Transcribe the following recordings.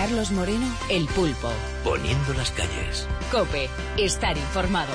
Carlos Moreno, El Pulpo. Poniendo las calles. COPE. Estar informado.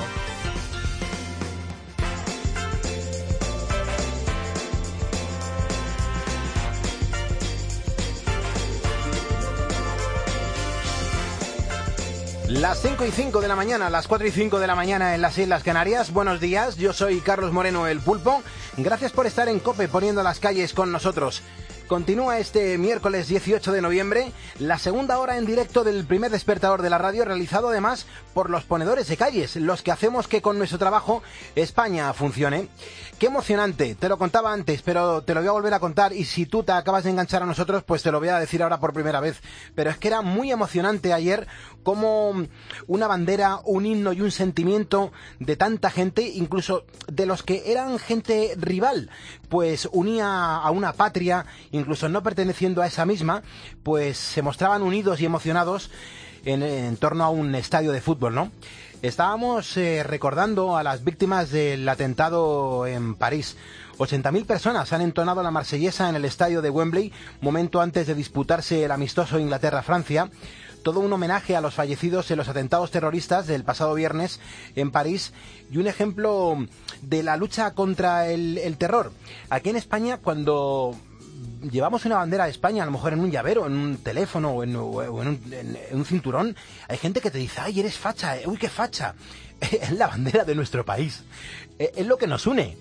Las 5:05 de la mañana, las 4:05 de la mañana en las Islas Canarias. Buenos días, yo soy Carlos Moreno, El Pulpo. Gracias por estar en COPE poniendo las calles con nosotros. Continúa este miércoles 18 de noviembre la segunda hora en directo del primer despertador de la radio, realizado además por los ponedores de calles, los que hacemos que con nuestro trabajo España funcione. Qué emocionante, te lo contaba antes, pero te lo voy a volver a contar, y si tú te acabas de enganchar a nosotros, pues te lo voy a decir ahora por primera vez. Pero es que era muy emocionante ayer como una bandera, un himno y un sentimiento de tanta gente, incluso de los que eran gente rival, pues unía a una patria, incluso no perteneciendo a esa misma, pues se mostraban unidos y emocionados en torno a un estadio de fútbol, ¿no? Estábamos recordando a las víctimas del atentado en París. 80.000 personas han entonado la marsellesa en el estadio de Wembley, momento antes de disputarse el amistoso Inglaterra-Francia. Todo un homenaje a los fallecidos en los atentados terroristas del pasado viernes en París y un ejemplo de la lucha contra el terror. Aquí en España, cuando llevamos una bandera de España, a lo mejor en un llavero, en un teléfono o en un cinturón, hay gente que te dice: ¡ay, eres facha! ¡Uy, qué facha! Es la bandera de nuestro país. Es lo que nos une.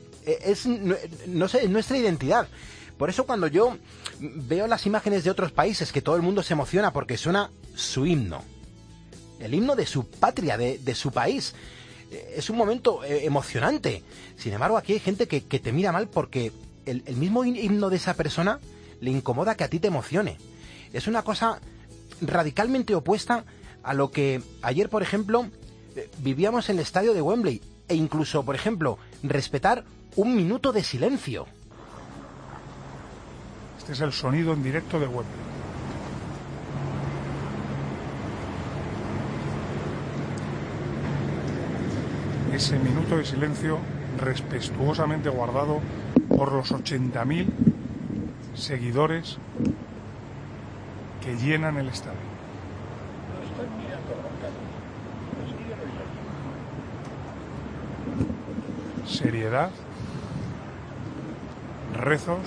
No sé, es nuestra identidad. Por eso cuando yo veo las imágenes de otros países que todo el mundo se emociona porque suena su himno, el himno de su patria, de su país, es un momento emocionante. Sin embargo, aquí hay gente que te mira mal porque el mismo himno de esa persona le incomoda que a ti te emocione. Es una cosa radicalmente opuesta a lo que ayer, por ejemplo, vivíamos en el estadio de Wembley, e incluso, por ejemplo, respetar un minuto de silencio. Este es el sonido en directo de Wembley. Ese minuto de silencio respetuosamente guardado por los 80.000 seguidores que llenan el estadio. Seriedad, rezos,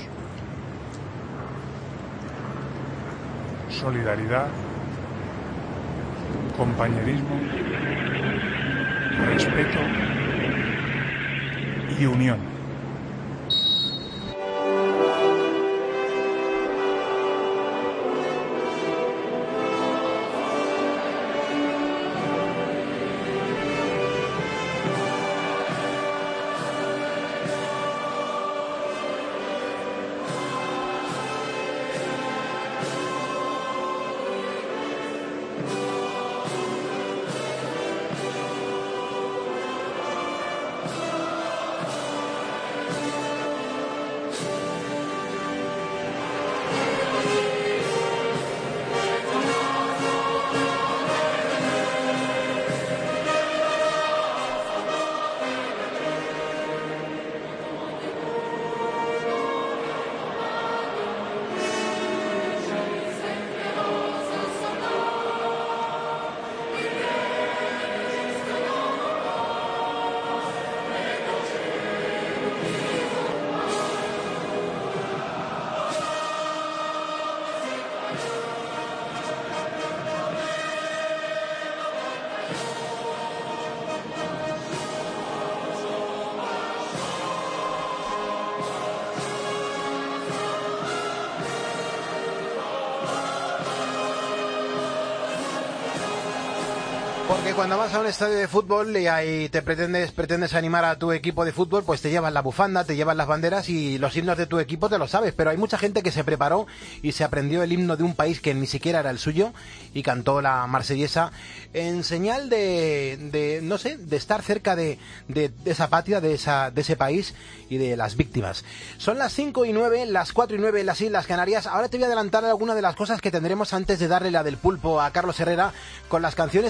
solidaridad, compañerismo, respeto y unión. Porque cuando vas a un estadio de fútbol y ahí pretendes animar a tu equipo de fútbol, pues te llevas la bufanda, te llevas las banderas y los himnos de tu equipo te lo sabes. Pero hay mucha gente que se preparó y se aprendió el himno de un país que ni siquiera era el suyo y cantó la marsellesa en señal de no sé, de estar cerca de esa patria, de ese país y de las víctimas. Son las 5:09, las 4:09 en las Islas Canarias. Ahora te voy a adelantar algunas de las cosas que tendremos antes de darle la del pulpo a Carlos Herrera con las canciones imprescindibles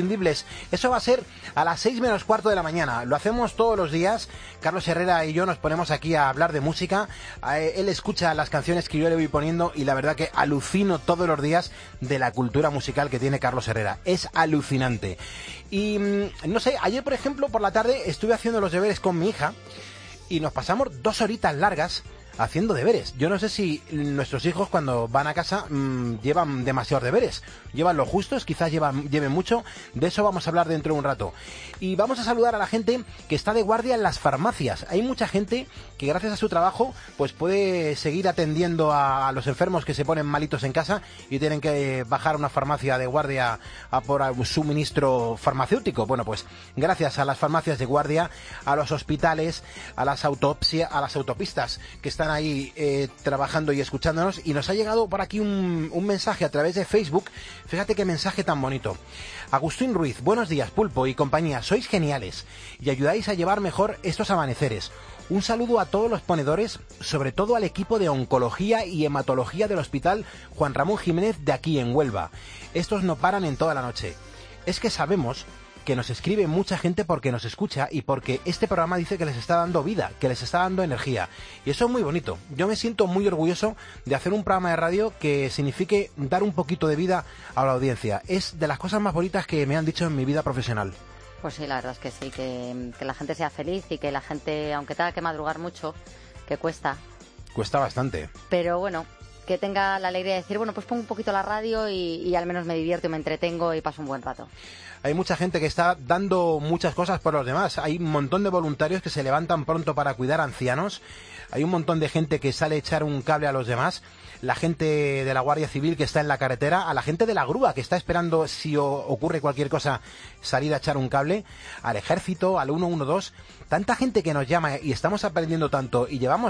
imprescindibles. Eso va a ser a las 6 menos cuarto de la mañana. Lo hacemos todos los días. Carlos Herrera y yo nos ponemos aquí a hablar de música. Él escucha las canciones que yo le voy poniendo y la verdad que alucino todos los días de la cultura musical que tiene Carlos Herrera. Es alucinante. Y no sé, ayer por ejemplo por la tarde estuve haciendo los deberes con mi hija y nos pasamos 2 horitas largas haciendo deberes. Yo no sé si nuestros hijos cuando van a casa llevan demasiados deberes. Llevan lo justos, quizás lleven mucho. De eso vamos a hablar dentro de un rato. Y vamos a saludar a la gente que está de guardia en las farmacias. Hay mucha gente que gracias a su trabajo pues puede seguir atendiendo a los enfermos que se ponen malitos en casa y tienen que bajar a una farmacia de guardia a por un suministro farmacéutico. Bueno, pues gracias a las farmacias de guardia, a los hospitales, a las autopistas que están ahí trabajando y escuchándonos, y nos ha llegado por aquí un mensaje a través de Facebook. Fíjate qué mensaje tan bonito. Agustín Ruiz, buenos días Pulpo y compañía, sois geniales y ayudáis a llevar mejor estos amaneceres. Un saludo a todos los ponedores, sobre todo al equipo de oncología y hematología del Hospital Juan Ramón Jiménez de aquí en Huelva. Estos no paran en toda la noche. Es que sabemos que nos escribe mucha gente porque nos escucha y porque este programa dice que les está dando vida, que les está dando energía. Y eso es muy bonito. Yo me siento muy orgulloso de hacer un programa de radio que signifique dar un poquito de vida a la audiencia. Es de las cosas más bonitas que me han dicho en mi vida profesional. Pues sí, la verdad es que sí, que la gente sea feliz y que la gente, aunque tenga que madrugar mucho, que cuesta. Cuesta bastante. Pero bueno, que tenga la alegría de decir, bueno, pues pongo un poquito la radio y al menos me divierto y me entretengo y paso un buen rato. Hay mucha gente que está dando muchas cosas por los demás. Hay un montón de voluntarios que se levantan pronto para cuidar a ancianos. Hay un montón de gente que sale a echar un cable a los demás. La gente de la Guardia Civil que está en la carretera, a la gente de la grúa que está esperando, si ocurre cualquier cosa, salir a echar un cable, al ejército, al 112. Tanta gente que nos llama y estamos aprendiendo tanto y llevamos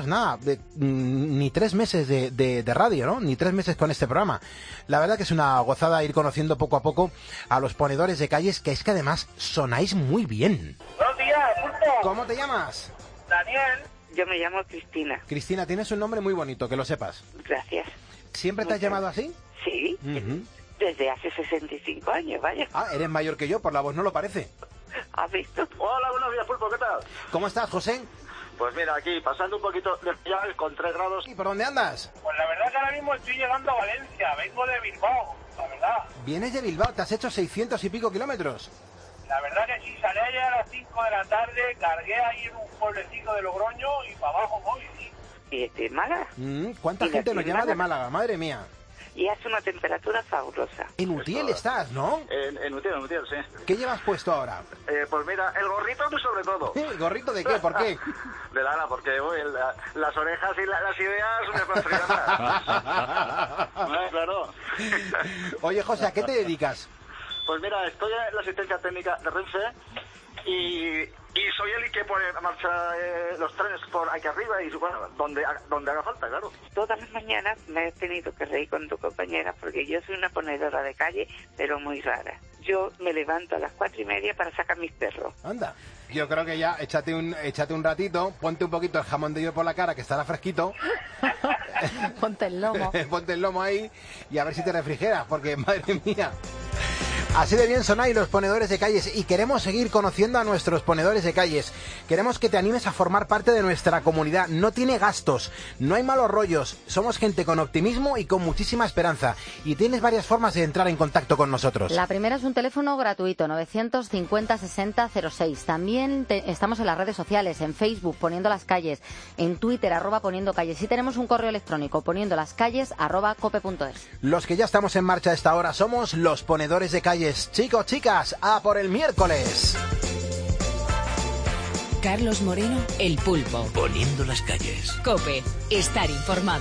ni 3 meses de radio, ¿no? Ni 3 meses con este programa. La verdad que es una gozada ir conociendo poco a poco a los ponedores de calles, que es que además sonáis muy bien. Buenos días, Pulpo. ¿Cómo te llamas? Daniel. Yo me llamo Cristina. Cristina, tienes un nombre muy bonito, que lo sepas. Gracias. ¿Siempre te has llamado así? Sí, desde hace 65 años, vaya. Ah, eres mayor que yo, por la voz no lo parece. ¿Has visto? Hola, buenos días, Pulpo, ¿qué tal? ¿Cómo estás, José? Pues mira, aquí, pasando un poquito de ya con 3 grados. ¿Y por dónde andas? Pues la verdad que ahora mismo estoy llegando a Valencia, vengo de Bilbao, la verdad. ¿Vienes de Bilbao? ¿Te has hecho 600 y pico kilómetros? La verdad que sí, salí ayer a las 5 de la tarde, cargué ahí en un pueblecito de Logroño y para abajo voy, sí. ¿Y de Málaga? ¿Cuánta gente nos llama de Málaga? Madre mía. Y hace una temperatura fabulosa. En Utiel estás, ¿no? En Utiel, sí. ¿Qué llevas puesto ahora? Pues mira, el gorrito sobre todo. ¿Gorrito de qué? ¿Por qué? De lana, porque las orejas y las ideas me construyen más. Claro. Oye, José, ¿a qué te dedicas? Pues mira, estoy en la asistencia técnica de Renfe y soy el que pone a marcha los trenes por aquí arriba y bueno, donde haga falta, claro. Todas las mañanas me he tenido que reír con tu compañera porque yo soy una ponedora de calle, pero muy rara. Yo me levanto a las 4:30 para sacar mis perros. Anda. Yo creo que ya échate un ratito, ponte un poquito el jamón de york por la cara, que estará fresquito. Ponte el lomo. Ponte el lomo ahí y a ver si te refrigeras, porque madre mía. Así de bien sonáis los ponedores de calles y queremos seguir conociendo a nuestros ponedores de calles. Queremos que te animes a formar parte de nuestra comunidad. No tiene gastos, no hay malos rollos. Somos gente con optimismo y con muchísima esperanza. Y tienes varias formas de entrar en contacto con nosotros. La primera es un teléfono gratuito, 950 60 06. También estamos en las redes sociales, en Facebook, Poniendo las Calles, en Twitter, @Poniendo Calles. Y tenemos un correo electrónico, poniendolascalles@cope.es. Los que ya estamos en marcha a esta hora somos los ponedores de calles. Chicos, chicas, a por el miércoles. Carlos Moreno, El Pulpo. Poniendo las calles. COPE, estar informado.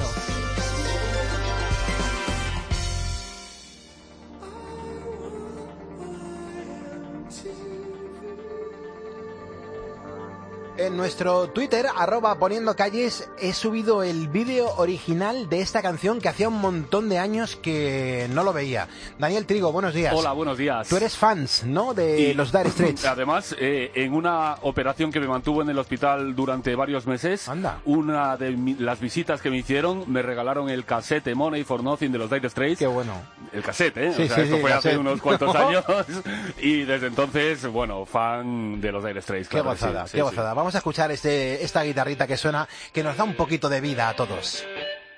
En nuestro Twitter, @poniendocalles, he subido el vídeo original de esta canción que hacía un montón de años que no lo veía. Daniel Trigo, buenos días. Hola, buenos días. Tú eres fans, ¿no?, de los Dire Straits. Además, en una operación que me mantuvo en el hospital durante varios meses, Anda. una de las visitas que me hicieron, me regalaron el casete Money for Nothing de los Dire Straits. Qué bueno. El casete, ¿eh? Sí, o sea, sí, esto sí, fue hace cassette. unos cuantos años. Y desde entonces, bueno, fan de los Dire Straits. Qué Claro, gozada, sí, qué sí, gozada. Vamos a escuchar esta guitarrita que suena, que nos da un poquito de vida a todos.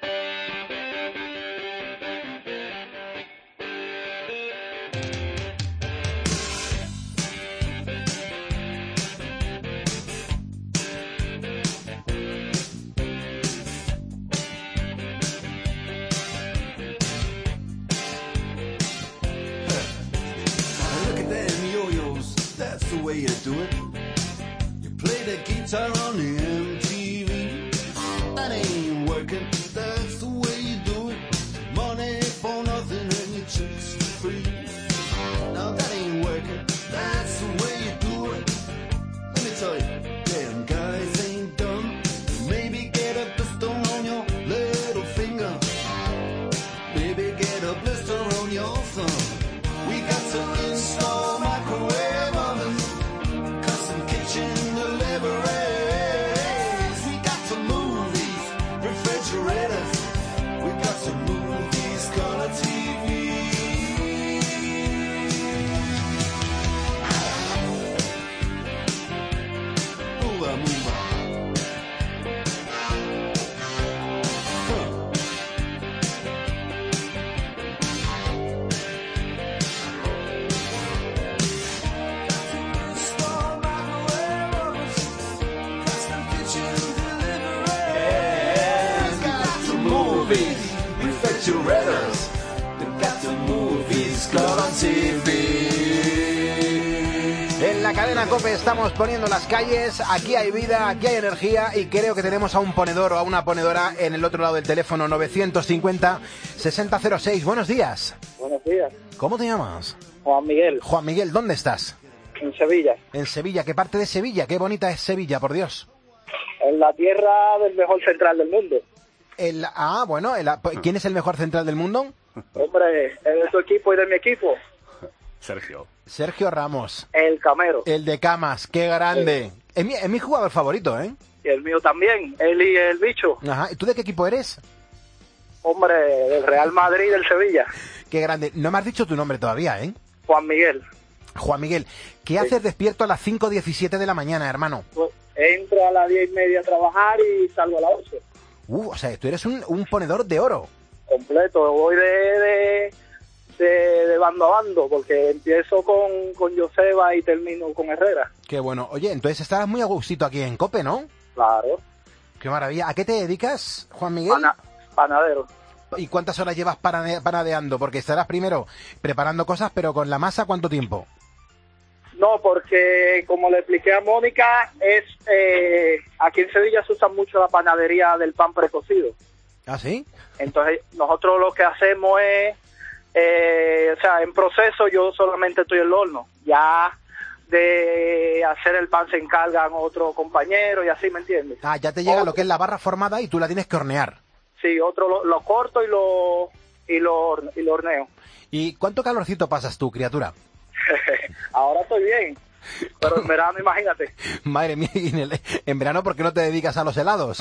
Look at them yo-yos, that's the way you do it. You play the guitar on the MTV. That ain't working, that's the way you do it. Money for nothing and your chicks for free. Now that ain't working, that's the way you do it. Let me tell you, damn guys ain't dumb. Maybe get a blister on your little finger. Maybe get a blister on your thumb. We got to install microwave ovens, custom kitchen deliveries. We got to move these refrigerators. We got to move these color TVs. Move on, move on. Refrigerators, they've got the movies color TV. En la cadena COPE estamos poniendo las calles, aquí hay vida, aquí hay energía y creo que tenemos a un ponedor o a una ponedora en el otro lado del teléfono, 950-6006. Buenos días. Buenos días, ¿Cómo te llamas? Juan Miguel, Juan Miguel, ¿dónde estás? en Sevilla. En Sevilla. ¿Qué parte de Sevilla? Qué bonita es Sevilla, por Dios. En la tierra del mejor central del mundo. ¿Quién es el mejor central del mundo? Hombre, es de tu equipo y de mi equipo. Sergio. Sergio Ramos. El Camero. El de Camas, qué grande. Es mi jugador favorito, ¿eh? Y el mío también, él y el bicho. Ajá. ¿Y tú de qué equipo eres? Hombre, del Real Madrid y del Sevilla. Qué grande. No me has dicho tu nombre todavía, ¿eh? Juan Miguel. Juan Miguel, ¿qué haces despierto a las 5:17 de la mañana, hermano? Pues, entro a las 10:30 a trabajar y salgo a las 8. O sea, tú eres un ponedor de oro. Completo, voy de bando a bando, porque empiezo con Joseba y termino con Herrera. Qué bueno. Oye, entonces estarás muy a gustito aquí en COPE, ¿no? Claro. Qué maravilla. ¿A qué te dedicas, Juan Miguel? Panadero. ¿Y cuántas horas llevas panadeando? Porque estarás primero preparando cosas, pero con la masa, ¿cuánto tiempo? No, porque como le expliqué a Mónica, aquí en Sevilla se usa mucho la panadería del pan precocido. ¿Ah, sí? Entonces nosotros lo que hacemos es, en proceso yo solamente estoy en el horno. Ya de hacer el pan se encargan otros compañeros y así, ¿me entiendes? Ah, ya te llega lo que es la barra formada y tú la tienes que hornear. Sí, otro lo corto y lo horneo. ¿Y cuánto calorcito pasas tú, criatura? Ahora estoy bien, pero en verano imagínate. Madre mía, ¿y en verano por qué no te dedicas a los helados?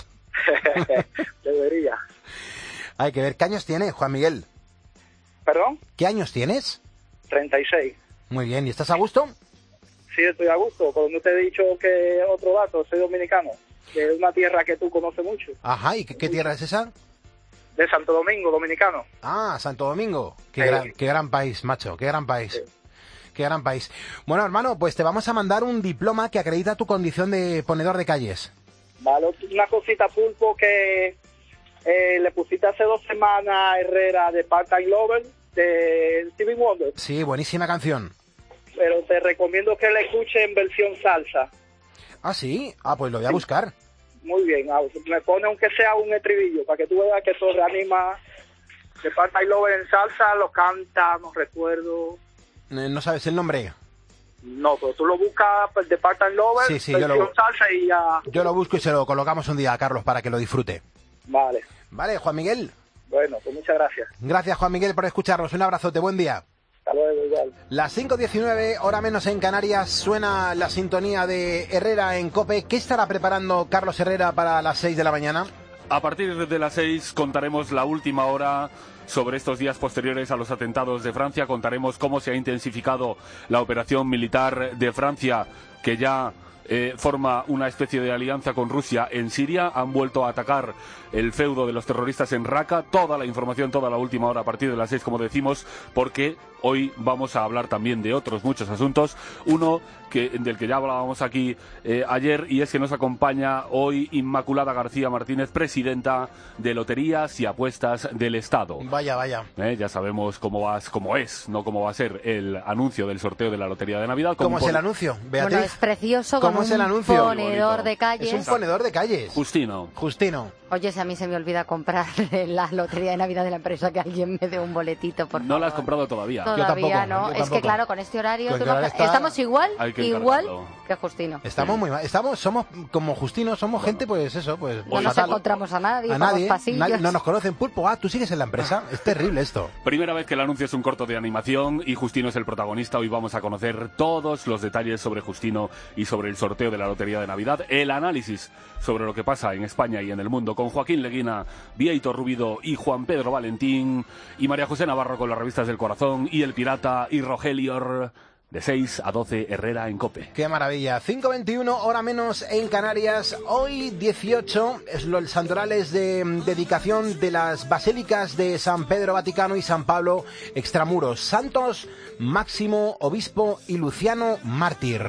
Debería. Hay que ver, ¿qué años tienes, Juan Miguel? ¿Perdón? ¿Qué años tienes? 36. Muy bien, ¿y estás a gusto? Sí, estoy a gusto. Como te he dicho que otro dato, soy dominicano, que es una tierra que tú conoces mucho. Ajá, ¿y qué tierra es esa? De Santo Domingo, dominicano. Ah, Santo Domingo. Qué gran país, macho, qué gran país. Sí. Qué gran país. Bueno, hermano, pues te vamos a mandar un diploma que acredita tu condición de ponedor de calles. Vale, una cosita, Pulpo, que le pusiste hace 2 semanas a Herrera de Part-Time Lover, de Stevie Wonder. Sí, buenísima canción. Pero te recomiendo que la escuches en versión salsa. ¿Ah, sí? Ah, pues lo voy a buscar. Muy bien, me pone aunque sea un estribillo, para que tú veas que eso reanima. De Part-Time Lover en salsa, lo canta, no recuerdo. ¿No sabes el nombre? No, pero tú lo buscas de Part-Time Lover, Sí, versión salsa y ya... Yo lo busco y se lo colocamos un día a Carlos para que lo disfrute. Vale. Vale, Juan Miguel. Bueno, pues muchas gracias. Gracias, Juan Miguel, por escucharnos. Un abrazote, buen día. Hasta luego, igual. Las 5:19, hora menos en Canarias, suena la sintonía de Herrera en COPE. ¿Qué estará preparando Carlos Herrera para las 6 de la mañana? A partir de las 6 contaremos la última hora sobre estos días posteriores a los atentados de Francia. Contaremos cómo se ha intensificado la operación militar de Francia, que ya forma una especie de alianza con Rusia en Siria. Han vuelto a atacar el feudo de los terroristas en Raqqa. Toda la información, toda la última hora a partir de las 6, como decimos, porque hoy vamos a hablar también de otros muchos asuntos. Uno del que ya hablábamos aquí ayer, y es que nos acompaña hoy Inmaculada García Martínez, presidenta de Loterías y Apuestas del Estado. Vaya. Ya sabemos cómo va a ser el anuncio del sorteo de la Lotería de Navidad. ¿Cómo es el anuncio, Beatriz? Bueno, es precioso, ¿Cómo como es el un anuncio? ponedor de calles. Es un ponedor de calles. Justino. Oye, si a mí se me olvida comprar la lotería de Navidad de la empresa, que alguien me dé un boletito, por favor. No la has comprado todavía. Todavía no. Es que claro, con este horario estamos igual que Justino. Somos como Justino, somos gente, pues eso, pues... No nos encontramos a nadie por los pasillos. No nos conocen. Pulpo, tú sigues en la empresa. Es terrible esto. Primera vez que el anuncio es un corto de animación y Justino es el protagonista. Hoy vamos a conocer todos los detalles sobre Justino y sobre el sorteo de la Lotería de Navidad. El análisis sobre lo que pasa en España y en el mundo con Joaquín Leguina, Bieito Rubido y Juan Pedro Valentín, y María José Navarro con las revistas del corazón, y El Pirata y Rogelior. De 6 a 12, Herrera en COPE. ¡Qué maravilla! 5:21, hora menos en Canarias. Hoy 18, el santoral es de dedicación de las basílicas de San Pedro Vaticano y San Pablo Extramuros. Santos Máximo Obispo y Luciano Mártir.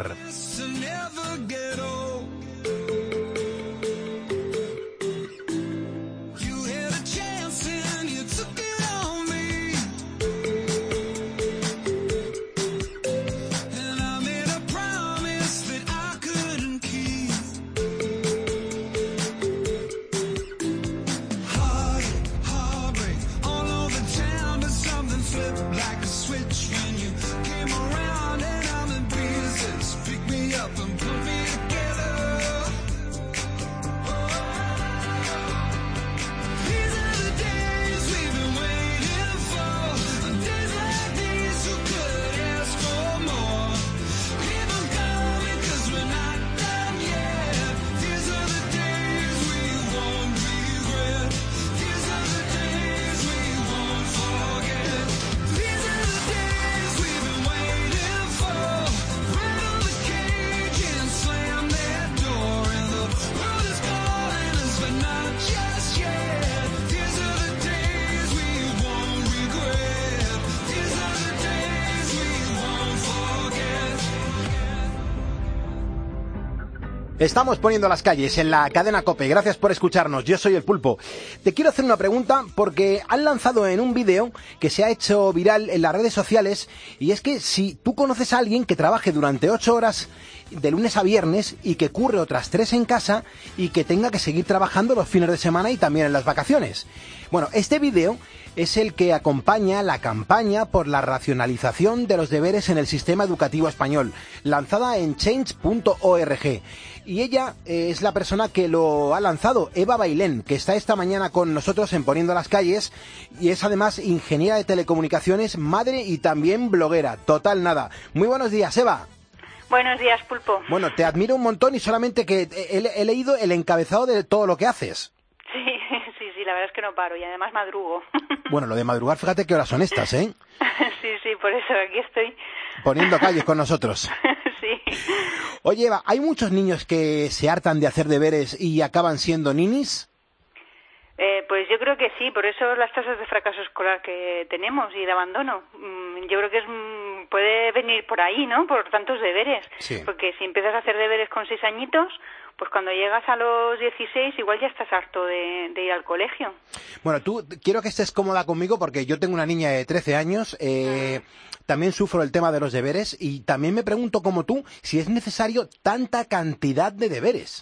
Estamos poniendo las calles en la cadena COPE. Gracias por escucharnos. Yo soy el Pulpo. Te quiero hacer una pregunta porque han lanzado en un vídeo que se ha hecho viral en las redes sociales, y es que si tú conoces a alguien que trabaje durante 8 horas de lunes a viernes y que curre otras 3 en casa y que tenga que seguir trabajando los fines de semana y también en las vacaciones. Bueno, este vídeo es el que acompaña la campaña por la racionalización de los deberes en el sistema educativo español, lanzada en change.org. Y ella es la persona que lo ha lanzado, Eva Bailén, que está esta mañana con nosotros en Poniendo las Calles, y es además ingeniera de telecomunicaciones, madre y también bloguera. Total nada. Muy buenos días, Eva. Buenos días, Pulpo. Bueno, te admiro un montón y solamente que he leído el encabezado de todo lo que haces. Sí, la verdad es que no paro y además madrugo. Bueno, lo de madrugar, fíjate qué horas son estas, ¿eh? Sí, por eso aquí estoy. Poniendo calles con nosotros. Sí. Oye, Eva, ¿hay muchos niños que se hartan de hacer deberes y acaban siendo ninis? Pues yo creo que sí, por eso las tasas de fracaso escolar que tenemos y de abandono. Yo creo que puede venir por ahí, ¿no? Por tantos deberes. Sí. Porque si empiezas a hacer deberes con 6 añitos, pues cuando llegas a los 16 igual ya estás harto de ir al colegio. Bueno, tú quiero que estés cómoda conmigo porque yo tengo una niña de 13 años, también sufro el tema de los deberes y también me pregunto como tú si es necesario tanta cantidad de deberes.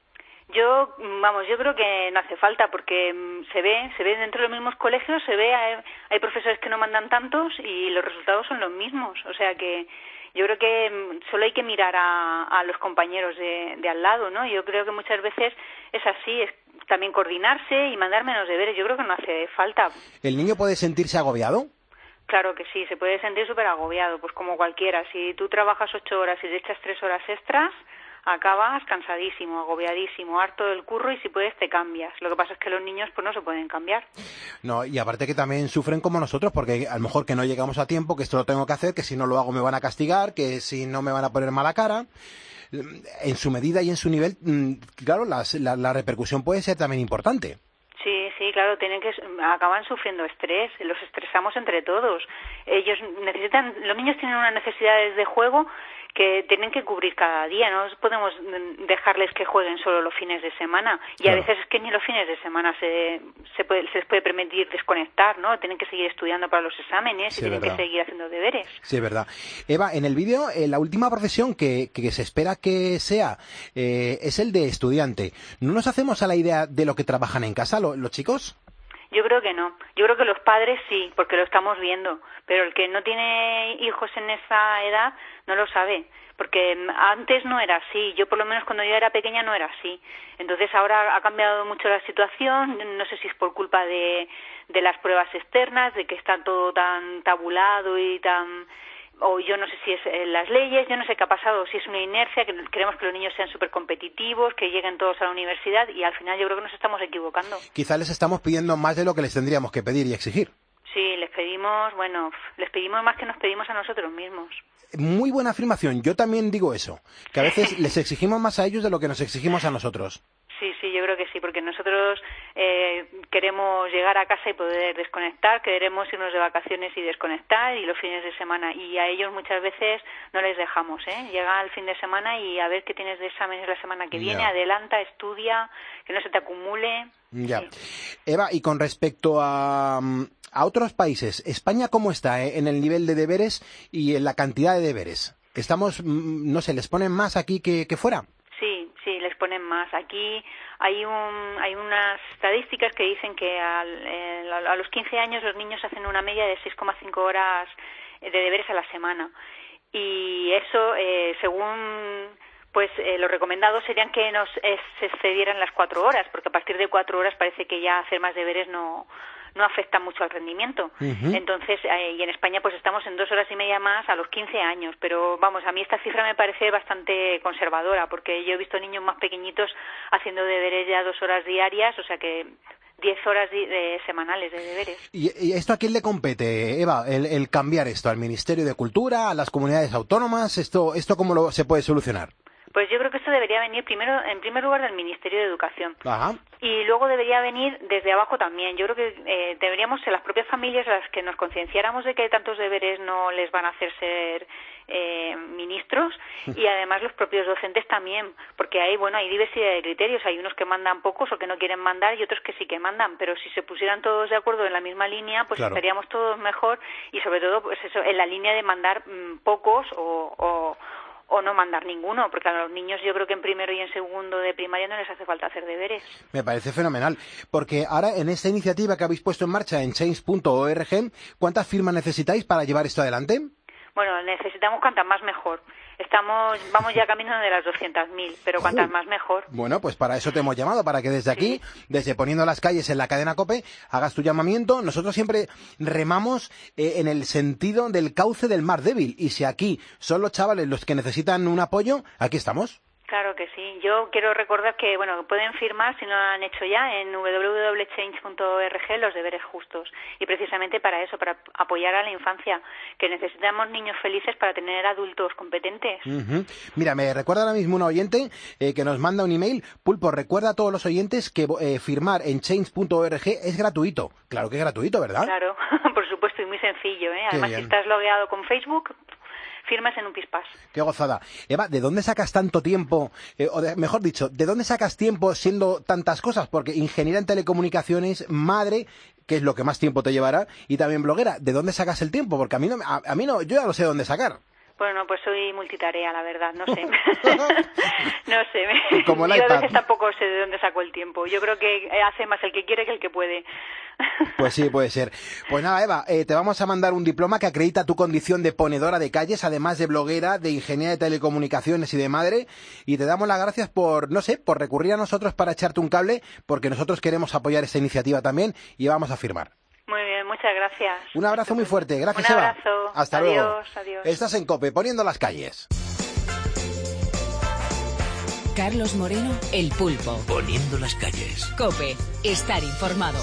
Yo creo que no hace falta porque se ve dentro de los mismos colegios, hay profesores que no mandan tantos y los resultados son los mismos, o sea que Yo creo que solo hay que mirar a los compañeros de al lado, ¿no? Yo creo que muchas veces es así, es también coordinarse y mandar menos deberes. Yo creo que no hace falta. ¿El niño puede sentirse agobiado? Claro que sí, se puede sentir súper agobiado, pues como cualquiera. Si tú trabajas 8 horas y le echas 3 horas extras, acabas cansadísimo, agobiadísimo, harto del curro y si puedes te cambias. Lo que pasa es que los niños pues no se pueden cambiar. No, y aparte que también sufren como nosotros, porque a lo mejor que no llegamos a tiempo, que esto lo tengo que hacer, que si no lo hago me van a castigar, que si no me van a poner mala cara. En su medida y en su nivel, claro, la repercusión puede ser también importante. Sí, claro, acaban sufriendo estrés, los estresamos entre todos. Los niños tienen unas necesidades de juego que tienen que cubrir cada día, no podemos dejarles que jueguen solo los fines de semana y claro. A veces es que ni los fines de semana se les puede permitir desconectar, ¿no? Tienen que seguir estudiando para los exámenes y tienen que seguir haciendo deberes. Sí, es verdad. Eva, en el vídeo, la última profesión que se espera que sea es el de estudiante. ¿No nos hacemos a la idea de lo que trabajan en casa los chicos? Yo creo que no. Yo creo que los padres sí, porque lo estamos viendo. Pero el que no tiene hijos en esa edad no lo sabe. Porque antes no era así. Yo, por lo menos, cuando yo era pequeña no era así. Entonces, ahora ha cambiado mucho la situación. No sé si es por culpa de las pruebas externas, de que está todo tan tabulado y tan... o yo no sé si es las leyes, yo no sé qué ha pasado, si es una inercia, que queremos que los niños sean súper competitivos, que lleguen todos a la universidad y al final yo creo que nos estamos equivocando. Quizá les estamos pidiendo más de lo que les tendríamos que pedir y exigir. Sí, les pedimos más que nos pedimos a nosotros mismos. Muy buena afirmación, yo también digo eso, que a veces les exigimos más a ellos de lo que nos exigimos a nosotros. Sí, yo creo que sí, porque nosotros queremos llegar a casa y poder desconectar, queremos irnos de vacaciones y desconectar y los fines de semana, y a ellos muchas veces no les dejamos, Llega el fin de semana y a ver qué tienes de exámenes la semana que viene, adelanta, estudia, que no se te acumule. Ya. Sí. Eva, y con respecto a otros países, ¿España cómo está en el nivel de deberes y en la cantidad de deberes? ¿Estamos, no sé, les ponen más aquí que fuera? Sí, les ponen más. Aquí hay unas estadísticas que dicen que a los 15 años los niños hacen una media de 6,5 horas de deberes a la semana. Y eso, según los recomendados serían que se excedieran las 4 horas, porque a partir de 4 horas parece que ya hacer más deberes no afecta mucho al rendimiento. Uh-huh. Entonces, y en España pues estamos en 2 horas y media más a los 15 años, pero vamos, a mí esta cifra me parece bastante conservadora, porque yo he visto niños más pequeñitos haciendo deberes ya 2 horas diarias, o sea que 10 horas semanales de deberes. ¿Y esto a quién le compete, Eva, el cambiar esto? ¿Al Ministerio de Cultura, a las comunidades autónomas? ¿Esto cómo se puede solucionar? Pues yo creo que esto debería venir en primer lugar del Ministerio de Educación. Ajá. Y luego debería venir desde abajo también. Yo creo que deberíamos ser las propias familias las que nos concienciáramos de que tantos deberes no les van a hacer ser ministros, y además los propios docentes también, porque hay diversidad de criterios. Hay unos que mandan pocos o que no quieren mandar y otros que sí que mandan, pero si se pusieran todos de acuerdo en la misma línea, pues claro, estaríamos todos mejor, y sobre todo pues eso, en la línea de mandar pocos o no mandar ninguno, porque a los niños yo creo que en primero y en segundo de primaria no les hace falta hacer deberes. Me parece fenomenal, porque ahora en esta iniciativa que habéis puesto en marcha en change.org, ¿cuántas firmas necesitáis para llevar esto adelante? Bueno, necesitamos cuantas más mejor. Vamos ya camino de las 200.000, pero cuantas más mejor. Bueno, pues para eso te hemos llamado, para que desde aquí, desde Poniendo las Calles en la cadena COPE, hagas tu llamamiento. Nosotros siempre remamos en el sentido del cauce del mar débil, y si aquí son los chavales los que necesitan un apoyo, aquí estamos. Claro que sí. Yo quiero recordar que pueden firmar, si no lo han hecho ya, en www.change.org los deberes justos. Y precisamente para eso, para apoyar a la infancia, que necesitamos niños felices para tener adultos competentes. Uh-huh. Mira, me recuerda ahora mismo un oyente que nos manda un email. Pulpo, recuerda a todos los oyentes que firmar en change.org es gratuito. Claro que es gratuito, ¿verdad? Claro, por supuesto, y muy sencillo, ¿eh? Además, si estás logueado con Facebook, firmas en un pispás. Qué gozada. Eva, ¿de dónde sacas tanto tiempo? Mejor dicho, ¿de dónde sacas tiempo siendo tantas cosas? Porque ingeniera en telecomunicaciones, madre, que es lo que más tiempo te llevará, y también bloguera. ¿De dónde sacas el tiempo? Porque a mí no, yo ya no sé dónde sacar. Bueno, pues soy multitarea, la verdad, no sé. No sé. Como el yo iPad. a veces tampoco sé de dónde saco el tiempo. Yo creo que hace más el que quiere que el que puede. Pues sí, puede ser. Pues nada, Eva, te vamos a mandar un diploma que acredita tu condición de ponedora de calles, además de bloguera, de ingeniera de telecomunicaciones y de madre, y te damos las gracias por, no sé, por recurrir a nosotros para echarte un cable, porque nosotros queremos apoyar esta iniciativa también y vamos a firmar. Muy bien, muchas gracias. Un abrazo muy fuerte. Gracias, Un Eva. abrazo. Hasta Adiós, luego. adiós. Estás en COPE, poniendo las calles. Carlos Moreno, El Pulpo. Poniendo las calles. COPE. Estar informado.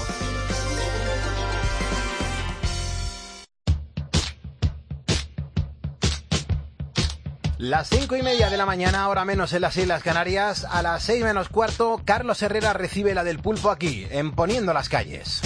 Las 5:30 de la mañana, hora menos en las Islas Canarias. A las 6 menos cuarto, Carlos Herrera recibe la del Pulpo aquí, en Poniendo las calles.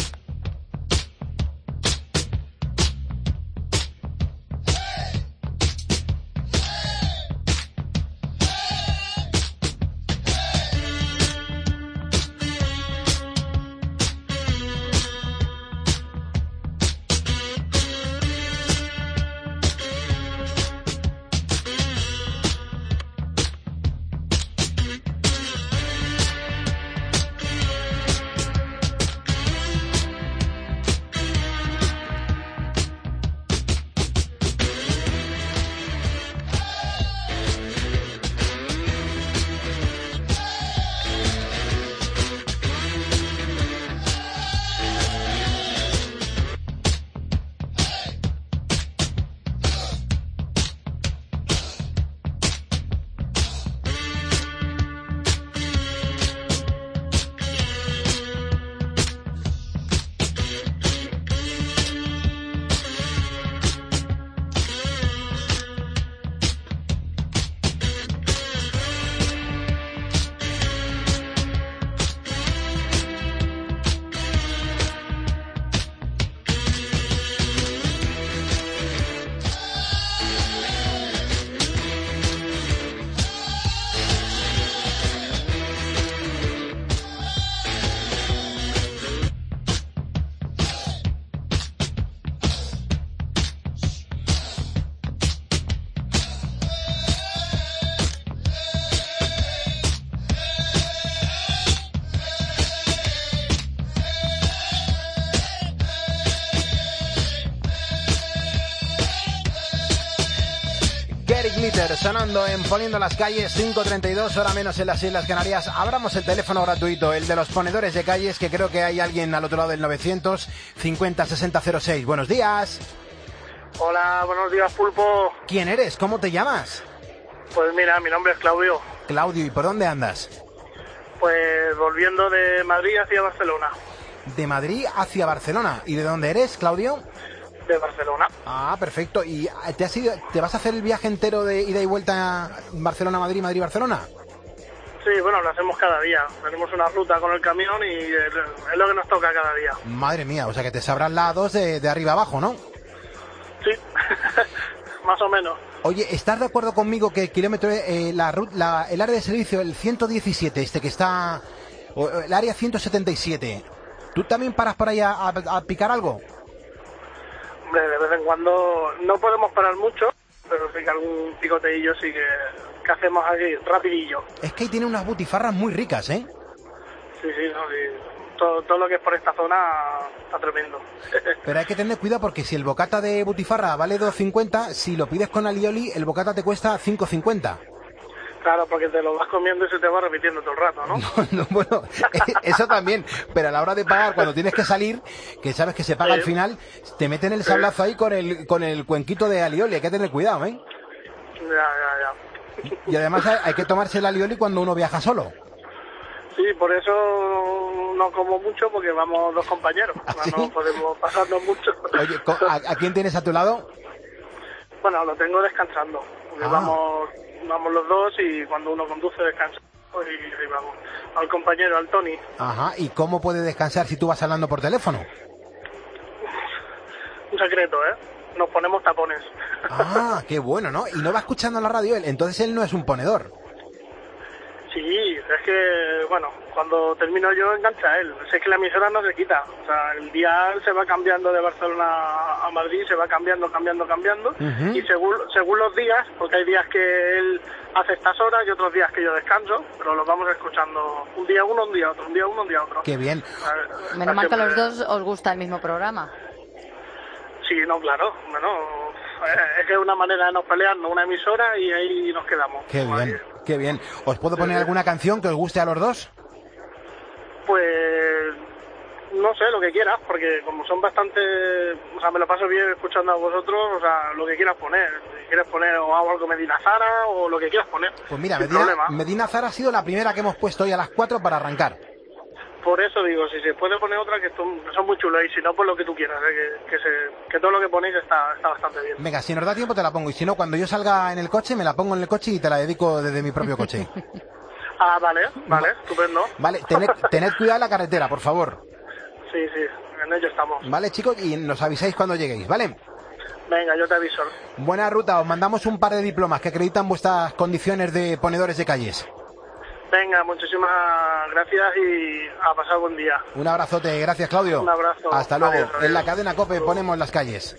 Glitter sonando en Poniendo las calles, 5:32, hora menos en las Islas Canarias. Abramos el teléfono gratuito, el de los ponedores de calles, que creo que hay alguien al otro lado del 950 60 06. Buenos días. Hola, buenos días, Pulpo. ¿Quién eres? ¿Cómo te llamas? Pues mira, mi nombre es Claudio. Claudio, ¿y por dónde andas? Pues volviendo de Madrid hacia Barcelona. De Madrid hacia Barcelona. ¿Y de dónde eres, Claudio? De Barcelona. Ah, perfecto. ¿Y te vas a hacer el viaje entero de ida y vuelta Barcelona-Madrid, Madrid-Barcelona? Sí, bueno, lo hacemos cada día. Tenemos una ruta con el camión y es lo que nos toca cada día. Madre mía, o sea que te sabrán las dos de arriba abajo, ¿no? Sí, más o menos. Oye, ¿estás de acuerdo conmigo que el kilómetro, el área de servicio, el 117, que está, o el área 177, ¿tú también paras por ahí a picar algo? Hombre, de vez en cuando no podemos parar mucho, pero sí que algún picoteillo sí que hacemos aquí rapidillo. Es que ahí tiene unas butifarras muy ricas, ¿eh? Sí, no, sí. Todo lo que es por esta zona está tremendo. Pero hay que tener cuidado porque si el bocata de butifarra vale 2,50, si lo pides con alioli, el bocata te cuesta 5,50. Claro, porque te lo vas comiendo y se te va repitiendo todo el rato, ¿no? No, bueno, eso también, pero a la hora de pagar, cuando tienes que salir, que sabes que se paga al final, te meten el sablazo ahí con el cuenquito de alioli, hay que tener cuidado, ¿eh? Ya. Y además hay que tomarse el alioli cuando uno viaja solo. Sí, por eso no como mucho, porque vamos dos compañeros, ¿Sí? No podemos pasarnos mucho. Oye, ¿a quién tienes a tu lado? Bueno, lo tengo descansando, porque vamos los dos y cuando uno conduce descansa. Y vamos al compañero, al Tony. Ajá, ¿y cómo puede descansar si tú vas hablando por teléfono? Un secreto, ¿eh? Nos ponemos tapones. Ah, qué bueno, ¿no? Y no va escuchando la radio él, entonces él no es un ponedor. Sí, es que, bueno, cuando termino yo engancha él. Es que la emisora no se quita. O sea, el dial se va cambiando de Barcelona a Madrid, se va cambiando. Y según los días, porque hay días que él hace estas horas y otros días que yo descanso, pero los vamos escuchando un día uno, un día otro, un día uno, un día otro. Qué bien. Menos mal que a los dos os gusta el mismo programa. Sí, no, claro. Bueno, es que es una manera de no pelearnos, una emisora y ahí nos quedamos. Qué bien, qué bien. ¿Os puedo poner alguna canción que os guste a los dos? Pues no sé, lo que quieras, porque como son bastante, o sea, me lo paso bien escuchando a vosotros, o sea, lo que quieras poner. Si quieres poner o hago algo Medina Zara o lo que quieras poner. Pues mira, sin problema. Medina Zara ha sido la primera que hemos puesto hoy a las 4 para arrancar. Por eso digo, si se puede poner otra, que son muy chulas, y si no, pues lo que tú quieras, que todo lo que ponéis está bastante bien. Venga, si nos da tiempo te la pongo, y si no, cuando yo salga en el coche, me la pongo en el coche y te la dedico desde mi propio coche. Ah, vale, estupendo. Vale, tened cuidado en la carretera, por favor. Sí, en ello estamos. Vale, chicos, y nos avisáis cuando lleguéis, ¿vale? Venga, yo te aviso. Buena ruta, os mandamos un par de diplomas que acreditan vuestras condiciones de ponedores de calles. Venga, muchísimas gracias y a pasar buen día. Un abrazote, gracias Claudio. Un abrazo. Hasta luego. Adiós, adiós. En la cadena COPE ponemos las calles.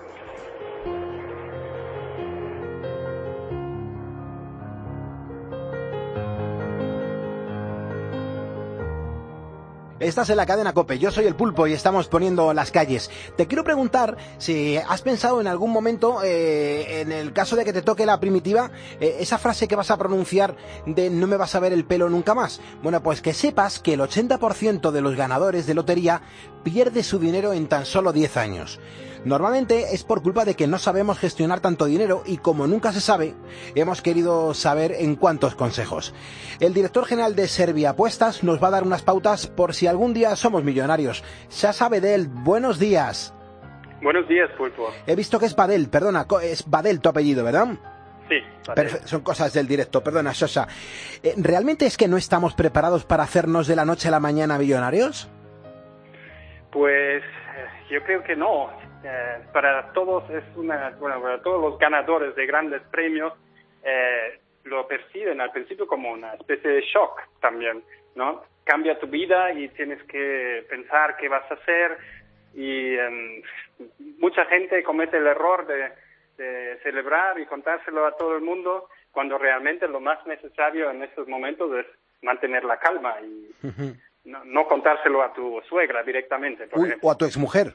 Estás en la cadena COPE, yo soy el Pulpo y estamos poniendo las calles. Te quiero preguntar si has pensado en algún momento, en el caso de que te toque la primitiva, esa frase que vas a pronunciar de no me vas a ver el pelo nunca más. Bueno, pues que sepas que el 80% de los ganadores de lotería pierde su dinero en tan solo 10 años. Normalmente es por culpa de que no sabemos gestionar tanto dinero y como nunca se sabe, hemos querido saber en cuántos consejos. El director general de Serbia Apuestas nos va a dar unas pautas por si algún día somos millonarios. Sasha Badel, buenos días. Buenos días, Pulpo. He visto que es Badel, perdona, es Badel tu apellido, ¿verdad? Sí. Son cosas del directo, perdona, Sasha. ¿Realmente es que no estamos preparados para hacernos de la noche a la mañana millonarios? Pues yo creo que no. Para todos para todos los ganadores de grandes premios lo perciben al principio como una especie de shock también, ¿no? Cambia tu vida y tienes que pensar qué vas a hacer y mucha gente comete el error de celebrar y contárselo a todo el mundo cuando realmente lo más necesario en estos momentos es mantener la calma y no contárselo a tu suegra directamente, por ejemplo. O a tu exmujer.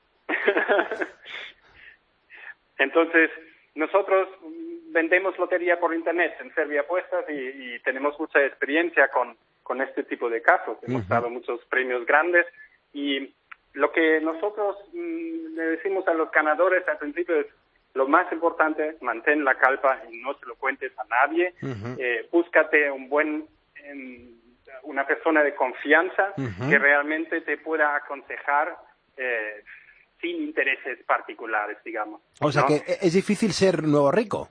Entonces, nosotros vendemos lotería por internet en Serbia Apuestas y tenemos mucha experiencia con este tipo de casos. Hemos dado muchos premios grandes y lo que nosotros le decimos a los ganadores al principio es lo más importante, mantén la calma y no se lo cuentes a nadie. Búscate una persona de confianza que realmente te pueda aconsejar sin intereses particulares, digamos. O sea, ¿no? Que es difícil ser nuevo rico.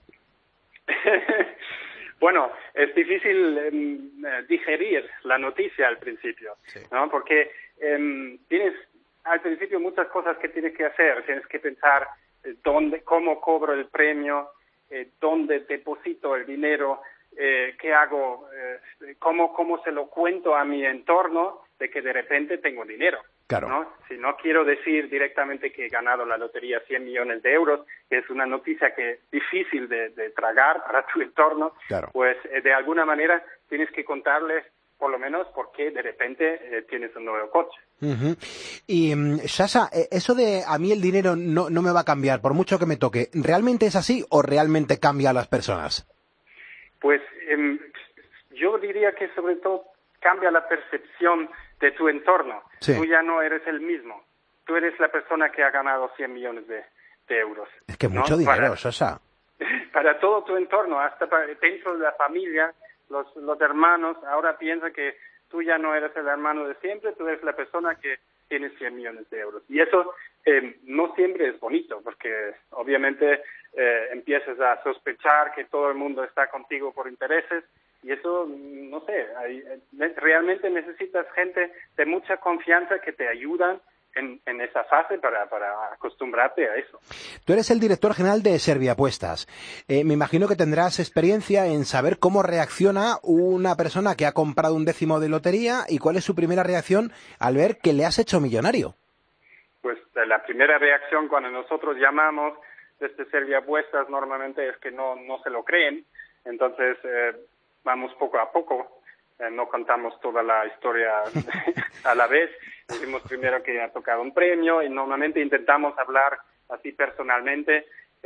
Bueno, es difícil digerir la noticia al principio, sí, ¿no? Porque tienes al principio muchas cosas que tienes que hacer. Tienes que pensar cómo cobro el premio, dónde deposito el dinero, qué hago, cómo se lo cuento a mi entorno de que de repente tengo dinero. Claro. ¿No? Si no quiero decir directamente que he ganado la lotería 100 millones de euros, que es una noticia que es difícil de tragar para tu entorno, claro, pues de alguna manera tienes que contarles por lo menos por qué de repente tienes un nuevo coche. Y Sasha, eso de a mí el dinero no me va a cambiar, por mucho que me toque, ¿realmente es así o realmente cambia a las personas? Pues yo diría que sobre todo cambia la percepción de tu entorno. Sí. Tú ya no eres el mismo. Tú eres la persona que ha ganado 100 millones de euros. Es que mucho dinero, Sasha. Para todo tu entorno, hasta dentro de la familia, los hermanos, ahora piensa que tú ya no eres el hermano de siempre, tú eres la persona que tiene 100 millones de euros. Y eso no siempre es bonito, porque obviamente empiezas a sospechar que todo el mundo está contigo por intereses. Y eso, no sé, realmente necesitas gente de mucha confianza que te ayudan en esa fase para acostumbrarte a eso. Tú eres el director general de Serviapuestas. Me imagino que tendrás experiencia en saber cómo reacciona una persona que ha comprado un décimo de lotería y cuál es su primera reacción al ver que le has hecho millonario. Pues la primera reacción cuando nosotros llamamos desde Serviapuestas normalmente es que no se lo creen. Entonces vamos poco a poco. No contamos toda la historia a la vez. Decimos primero que ha tocado un premio y normalmente intentamos hablar así personalmente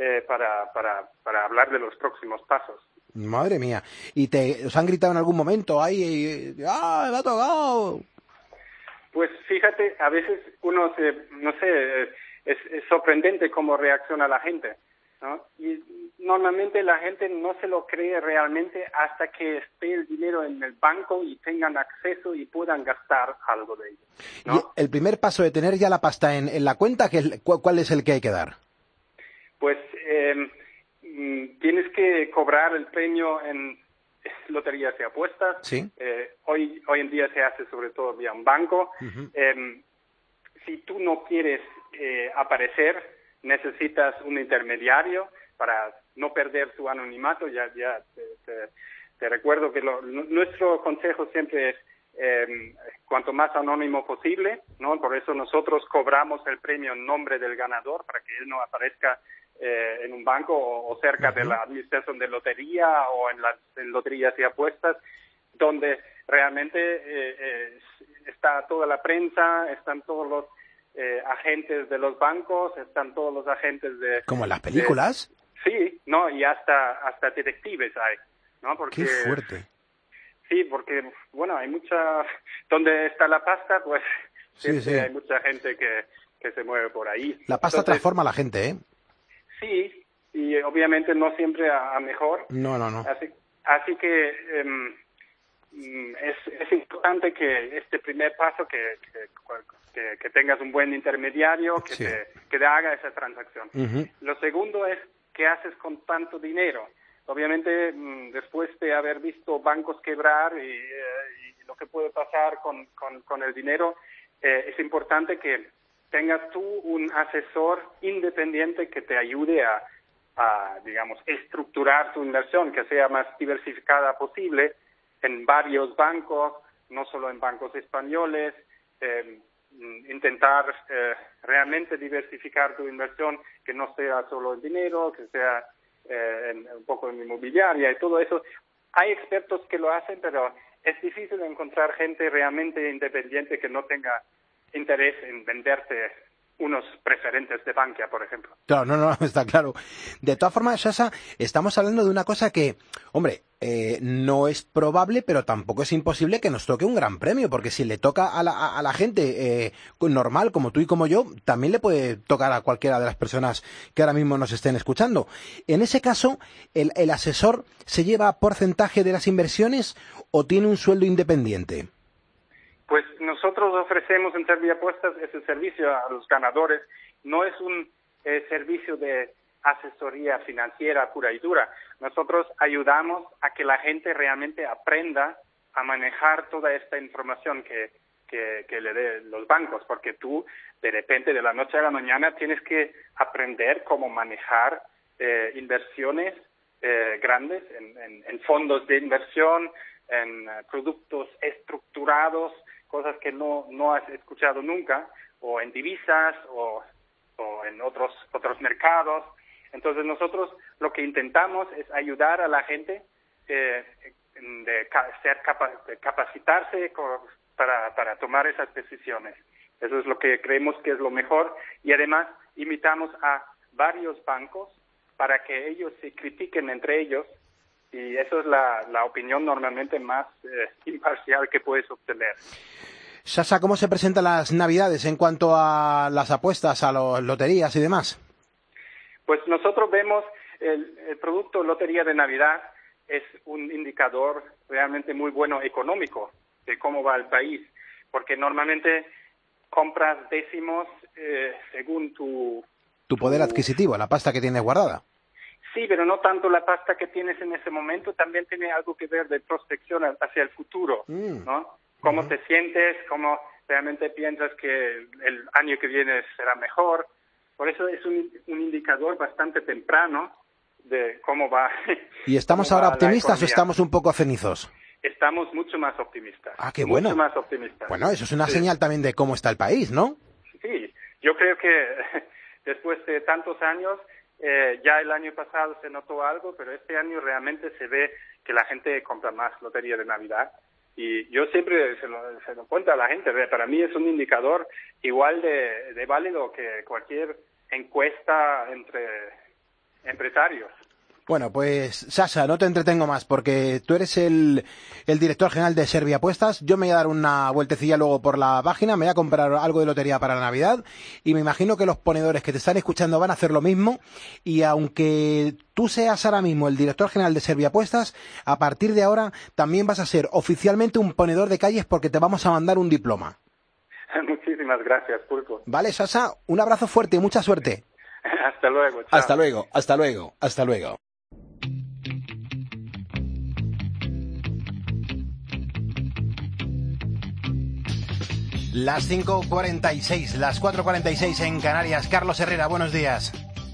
para hablar de los próximos pasos. Madre mía. ¿Y os han gritado en algún momento? ¡Ay, me ha tocado! Pues fíjate, a veces uno es sorprendente cómo reacciona la gente, ¿no? Y normalmente la gente no se lo cree realmente hasta que esté el dinero en el banco y tengan acceso y puedan gastar algo de ello, ¿no? Y el primer paso de tener ya la pasta en la cuenta, ¿cuál es el que hay que dar? Pues tienes que cobrar el premio en loterías y apuestas. Sí. Hoy en día se hace sobre todo vía un banco. Uh-huh. Si tú no quieres aparecer, necesitas un intermediario para no perder tu anonimato. Ya te recuerdo que nuestro consejo siempre es cuanto más anónimo posible, ¿no? Por eso nosotros cobramos el premio en nombre del ganador para que él no aparezca en un banco o cerca de la administración de lotería o en loterías y apuestas, donde realmente está toda la prensa, están todos los agentes de los bancos, están todos los agentes de... ¿Como en las películas? Sí, no, y hasta detectives hay, ¿no? Porque, ¡qué fuerte! Sí, porque, bueno, hay mucha... Donde está la pasta, pues sí. hay mucha gente que se mueve por ahí. La pasta transforma a la gente, ¿eh? Sí, y obviamente no siempre a mejor. No. Así que es importante que este primer paso, que tengas un buen intermediario, que te haga esa transacción. Uh-huh. Lo segundo es, ¿qué haces con tanto dinero? Obviamente, después de haber visto bancos quebrar y lo que puede pasar con el dinero, es importante que tengas tú un asesor independiente que te ayude a, digamos, estructurar tu inversión, que sea más diversificada posible en varios bancos, no solo en bancos españoles, intentar realmente diversificar tu inversión, que no sea solo en dinero, que sea un poco en inmobiliaria y todo eso. Hay expertos que lo hacen, pero es difícil encontrar gente realmente independiente que no tenga interés en venderte unos preferentes de Bankia, por ejemplo. Claro, no, está claro. De todas formas, Sasa, estamos hablando de una cosa que, hombre, no es probable, pero tampoco es imposible que nos toque un gran premio, porque si le toca a la gente normal, como tú y como yo, también le puede tocar a cualquiera de las personas que ahora mismo nos estén escuchando. En ese caso, ¿el asesor se lleva porcentaje de las inversiones o tiene un sueldo independiente? Pues nosotros ofrecemos en Serviapuestas ese servicio a los ganadores. No es un servicio de asesoría financiera pura y dura. Nosotros ayudamos a que la gente realmente aprenda a manejar toda esta información que le dé los bancos, porque tú de repente de la noche a la mañana tienes que aprender cómo manejar inversiones grandes en fondos de inversión, en productos estructurados, cosas que no has escuchado nunca, o en divisas o en otros mercados. Entonces nosotros lo que intentamos es ayudar a la gente de capacitarse para tomar esas decisiones. Eso es lo que creemos que es lo mejor, y además invitamos a varios bancos para que ellos se critiquen entre ellos, y eso es la opinión normalmente más imparcial que puedes obtener. Sasa, ¿cómo se presentan las Navidades en cuanto a las apuestas, a las loterías y demás? Pues nosotros vemos el producto Lotería de Navidad es un indicador realmente muy bueno económico de cómo va el país, porque normalmente compras décimos según tu poder adquisitivo, la pasta que tienes guardada. Sí, pero no tanto la pasta que tienes en ese momento, también tiene algo que ver de prospección hacia el futuro, ¿no? Cómo te sientes, cómo realmente piensas que el año que viene será mejor. Por eso es un indicador bastante temprano de cómo va. ¿Y estamos ahora optimistas o estamos un poco cenizos? Estamos mucho más optimistas. Ah, qué bueno. Mucho más optimistas. Bueno, eso es una señal también de cómo está el país, ¿no? Sí, yo creo que después de tantos años, ya el año pasado se notó algo, pero este año realmente se ve que la gente compra más lotería de Navidad. Y yo siempre se lo cuento a la gente, para mí es un indicador igual de válido que cualquier encuesta entre empresarios. Bueno, pues Sasha, no te entretengo más porque tú eres el director general de Serbia Apuestas. Yo me voy a dar una vueltecilla luego por la página, me voy a comprar algo de lotería para la Navidad y me imagino que los ponedores que te están escuchando van a hacer lo mismo. Y aunque tú seas ahora mismo el director general de Serbia Apuestas, a partir de ahora también vas a ser oficialmente un ponedor de calles porque te vamos a mandar un diploma. Muchísimas gracias, Pulpo. Vale, Sasha, un abrazo fuerte y mucha suerte. Hasta luego. Chao. Hasta luego, hasta luego, hasta luego. Las 5:46, las 4:46 en Canarias. Carlos Herrera, buenos días.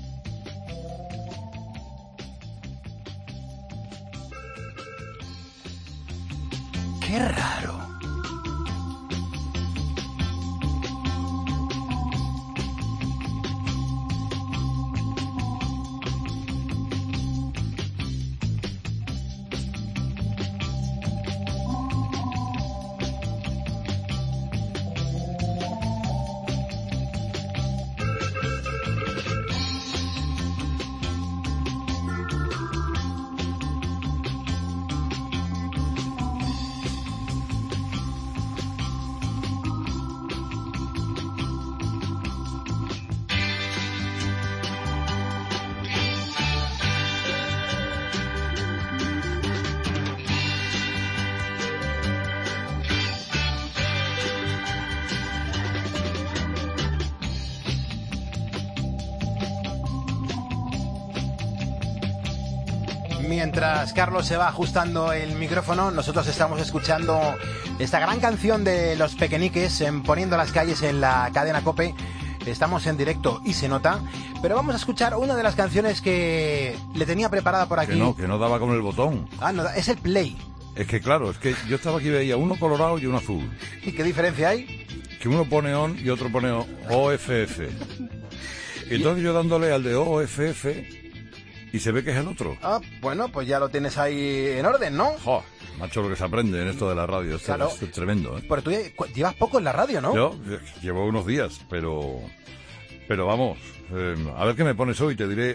Qué raro. Mientras Carlos se va ajustando el micrófono, nosotros estamos escuchando esta gran canción de Los Pequeñiques en Poniendo las Calles en la cadena COPE. Estamos en directo y se nota, pero vamos a escuchar una de las canciones que le tenía preparada por aquí. Que no daba con el botón. Ah, no, es el play. Es que claro, es que yo estaba aquí y veía uno colorado y uno azul. ¿Y qué diferencia hay? Que uno pone on y otro pone OFF. Entonces yo dándole al de OFF y se ve que es el otro. Ah, bueno, pues ya lo tienes ahí en orden, ¿no? ¡Jo! Macho, lo que se aprende en esto de la radio, claro. Es tremendo, ¿eh? Pero tú llevas poco en la radio, ¿no? Yo llevo unos días, pero vamos, a ver qué me pones hoy, te diré,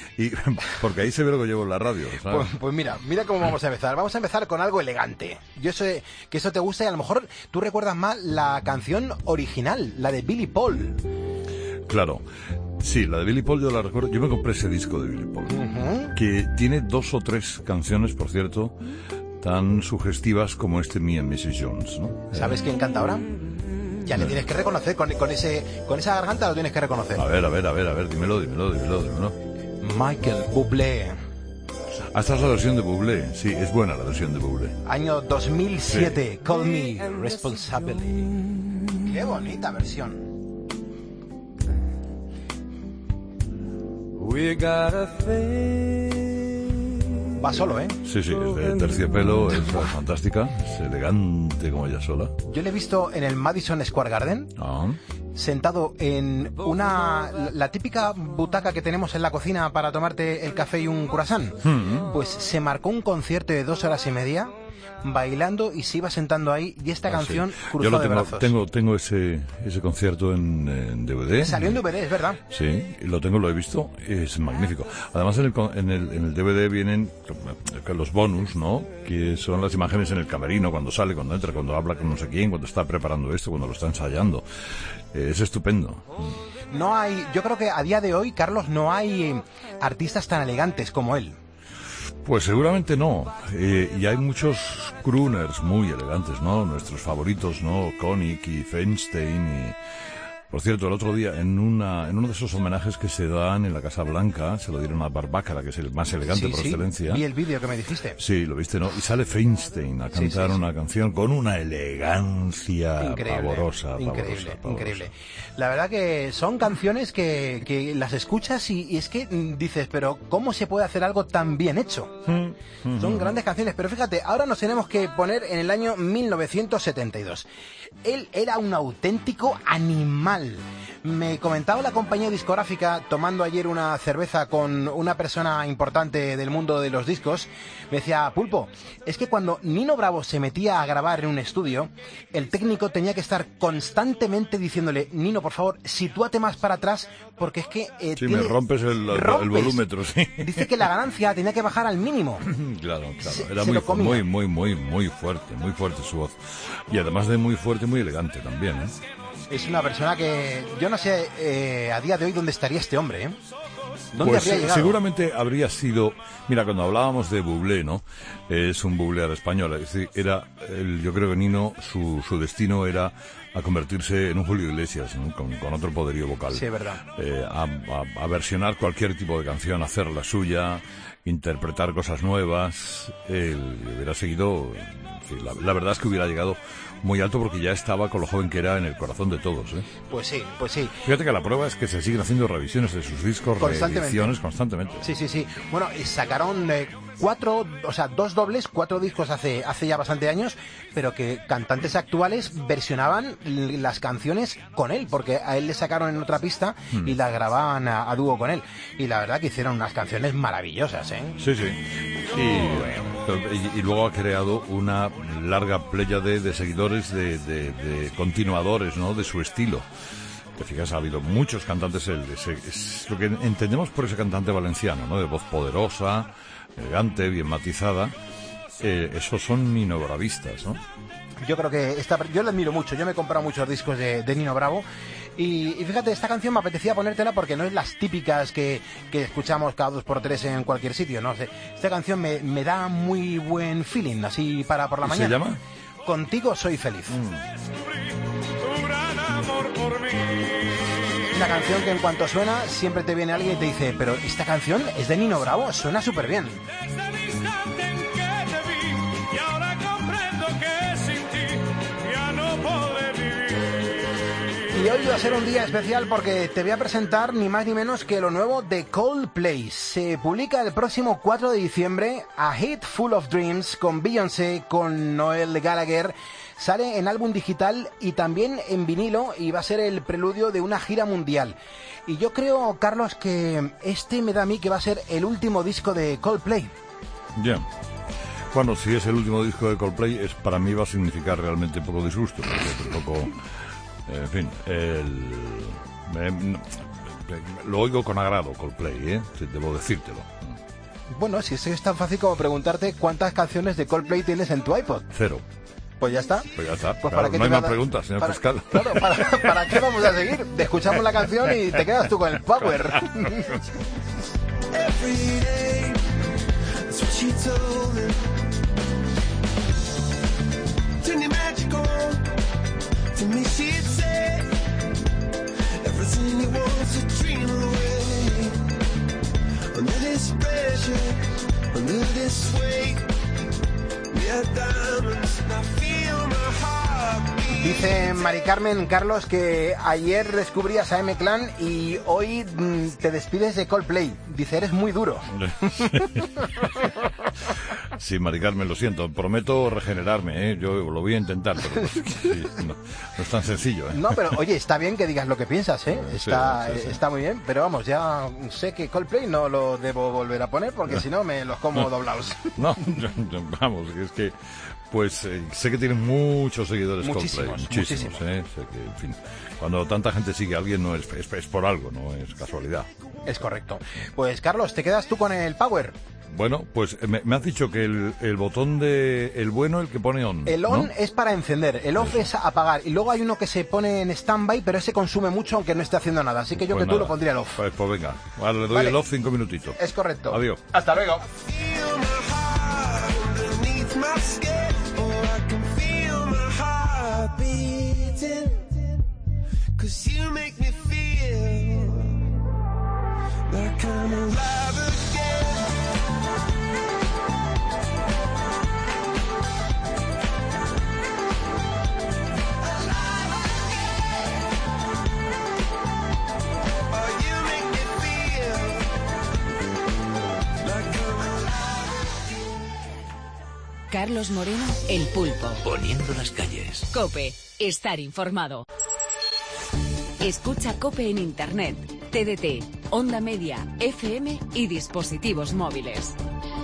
porque ahí se ve lo que llevo en la radio, ¿sabes? Pues mira cómo vamos a empezar. Vamos a empezar con algo elegante. Yo sé que eso te gusta y a lo mejor tú recuerdas más la canción original, la de Billy Paul. Claro. Sí, la de Billy Paul yo la recuerdo. Yo me compré ese disco de Billy Paul, que tiene 2 o 3 canciones, por cierto, tan sugestivas como Me and Mrs. Jones, ¿no? ¿Sabes quién canta ahora? Ya le tienes que reconocer, con esa garganta lo tienes que reconocer. A ver, dímelo. Michael Bublé. Ah, esta es la versión de Bublé. Sí, es buena la versión de Bublé. Año 2007, sí. Call Me Responsibly. Qué bonita versión. Va solo, ¿eh? Sí, es de terciopelo, es fantástica, es elegante como ella sola. Yo le he visto en el Madison Square Garden, sentado en la típica butaca que tenemos en la cocina para tomarte el café y un croissant. Pues se marcó un concierto de 2 horas y media, bailando y se iba sentando ahí, y esta canción cruzó de brazos. Tengo ese concierto en DVD. Salió en DVD, es verdad. Sí, lo he visto, es magnífico. Además en el DVD vienen los bonus, ¿no? Que son las imágenes en el camerino, cuando sale, cuando entra, cuando habla con no sé quién, cuando está preparando esto, cuando lo está ensayando. Es estupendo. No hay, yo creo que a día de hoy, Carlos, no hay artistas tan elegantes como él. Pues seguramente no, y hay muchos crooners muy elegantes, ¿no? Nuestros favoritos, ¿no? Koenig y Feinstein Por cierto, el otro día, en uno de esos homenajes que se dan en la Casa Blanca, se lo dieron a Barbácara, que es el más elegante por excelencia. Vi el vídeo que me dijiste. Sí, lo viste, ¿no? Y sale Feinstein a cantar una canción con una elegancia pavorosa. Increíble. La verdad que son canciones que las escuchas y es que dices, pero ¿cómo se puede hacer algo tan bien hecho? Son grandes canciones, pero fíjate, ahora nos tenemos que poner en el año 1972. Él era un auténtico animal. Me comentaba la compañía discográfica, tomando ayer una cerveza con una persona importante del mundo de los discos, me decía, Pulpo, es que cuando Nino Bravo se metía a grabar en un estudio, el técnico tenía que estar constantemente diciéndole, Nino, por favor, sitúate más para atrás, porque es que... me rompes el volúmetro, sí. Dice que la ganancia tenía que bajar al mínimo. Claro. Era muy fuerte su voz. Y además de muy fuerte, muy elegante también, ¿eh? Es una persona que yo no sé a día de hoy dónde estaría este hombre, ¿eh? ¿Dónde pues habría llegado? Seguramente habría sido... Mira, cuando hablábamos de Bublé, ¿no? Es un Bublé español. Es decir, yo creo que Nino, su destino era a convertirse en un Julio Iglesias, ¿no? con otro poderío vocal. Sí, es verdad. A versionar cualquier tipo de canción, hacer la suya, interpretar cosas nuevas. Él hubiera seguido... La verdad es que hubiera llegado muy alto porque ya estaba con lo joven que era en el corazón de todos, ¿eh? Pues sí. Fíjate que la prueba es que se siguen haciendo revisiones de sus discos, reediciones constantemente. Sí. Bueno, sacaron 2 dobles, 4 discos hace ya bastante años, pero que cantantes actuales versionaban las canciones con él, porque a él le sacaron en otra pista y las grababan a dúo con él. Y la verdad que hicieron unas canciones maravillosas, ¿eh? Sí. Y luego ha creado una larga pléyade de seguidores, de continuadores, ¿no? De su estilo. Te fijas, ha habido muchos cantantes, es lo que entendemos por ese cantante valenciano, ¿no? De voz poderosa, elegante, bien matizada. Esos son ninobravistas, ¿no? Yo creo que yo le admiro mucho. Yo me he comprado muchos discos de Nino Bravo. Y fíjate, esta canción me apetecía ponértela porque no es las típicas que escuchamos cada 2x3 en cualquier sitio, ¿no? Esta canción me da muy buen feeling, así por la mañana. ¿Se llama? Contigo soy feliz. Una canción que en cuanto suena siempre te viene alguien y te dice, pero esta canción es de Nino Bravo, suena súper bien. Y hoy va a ser un día especial porque te voy a presentar ni más ni menos que lo nuevo de Coldplay. Se publica el próximo 4 de diciembre A Hit Full of Dreams con Beyoncé, con Noel Gallagher. Sale en álbum digital y también en vinilo y va a ser el preludio de una gira mundial. Y yo creo, Carlos, que me da a mí que va a ser el último disco de Coldplay. Ya. Bueno, si es el último disco de Coldplay, para mí va a significar realmente poco disgusto, porque tampoco... En fin, lo oigo con agrado, Coldplay, ¿eh? Debo decírtelo. Bueno, si es tan fácil como preguntarte cuántas canciones de Coldplay tienes en tu iPod. 0. Pues ya está. Pues claro, ¿para qué no hay más preguntas, señor Pascal? Claro, ¿para qué vamos a seguir? Escuchamos la canción y te quedas tú con el power. To me she'd say everything you want to dream away. Under this pressure, under this weight, we are diamonds and I feel my heart beat. Dice Mari Carmen, Carlos, que ayer descubrías a M-Clan y hoy te despides de Coldplay. Dice, eres muy duro. Sí, Mari Carmen, lo siento. Prometo regenerarme, ¿eh? Yo lo voy a intentar, pero no es tan sencillo, ¿eh? No, pero oye, está bien que digas lo que piensas, ¿eh? Está muy bien, pero vamos, ya sé que Coldplay no lo debo volver a poner porque si no me los como doblados. No, vamos, es que... Pues sé que tienen muchos seguidores Coldplay, muchísimos. Sé que, en fin, cuando tanta gente sigue a alguien no es por algo, no es casualidad. Es correcto. Pues Carlos, ¿te quedas tú con el power? Bueno, pues me has dicho que el botón el bueno, el que pone on. El on, ¿no?, es para encender, el off es apagar. Y luego hay uno que se pone en stand-by, pero ese consume mucho aunque no esté haciendo nada. Así que yo tú lo pondría el off. Pues venga, ahora le doy el off 5 minutitos. Es correcto. Adiós. Hasta luego. Beating, 'cause you make Carlos Moreno, El Pulpo. Poniendo las calles. COPE. Estar informado. Escucha COPE en Internet, TDT, Onda Media, FM y dispositivos móviles.